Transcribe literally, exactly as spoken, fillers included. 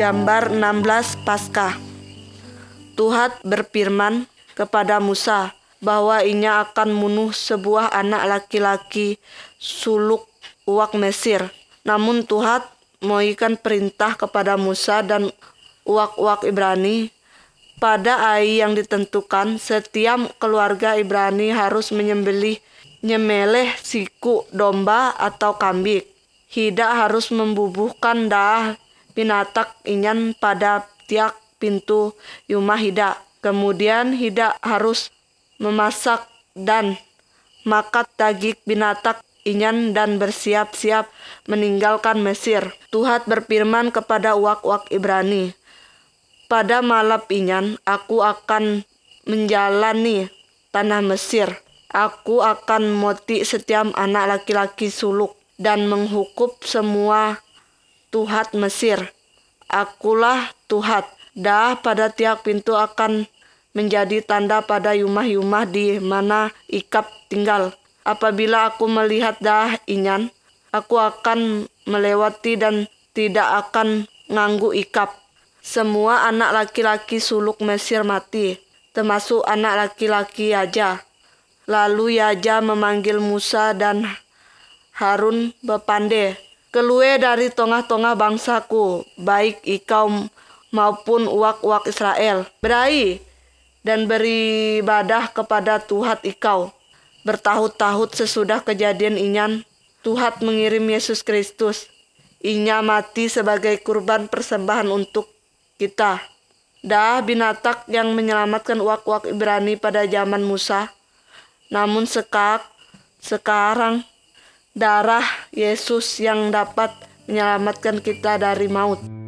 Gambar enam belas Paskah. Tuhan berfirman kepada Musa bahwa Ia akan membunuh sebuah anak laki-laki suluk uak Mesir. Namun Tuhan memberikan perintah kepada Musa dan uak-uak Ibrani. Pada hari yang ditentukan, setiap keluarga Ibrani harus menyembelih nyemeleh siku domba atau kambing. Tidak harus membubuhkan darah binatang inyan pada tiap pintu rumah hida. Kemudian hida harus memasak dan makan daging binatang inyan dan bersiap-siap meninggalkan Mesir. Tuhan berfirman kepada uak-uak Ibrani, pada malam inyan aku akan menjalani tanah Mesir. Aku akan moti setiap anak laki-laki suluk dan menghukum semua Tuhan Mesir. Akulah Tuhan. Dah pada tiap pintu akan menjadi tanda pada rumah-rumah di mana ikap tinggal. Apabila aku melihat dah inyan, aku akan melewati dan tidak akan nganggu ikap. Semua anak laki-laki suluk Mesir mati, termasuk anak laki-laki Yaja. Lalu Yaja memanggil Musa dan Harun berpandai, keluar dari tengah-tengah bangsaku, baik ikau maupun uak-uak Israel. Berai dan beribadah kepada Tuhan ikau. Bertahun-tahun sesudah kejadian inyan, Tuhan mengirim Yesus Kristus. Inya mati sebagai kurban persembahan untuk kita. Dah binatang yang menyelamatkan uak-uak Ibrani pada zaman Musa. Namun sekak, sekarang darah Yesus yang dapat menyelamatkan kita dari maut.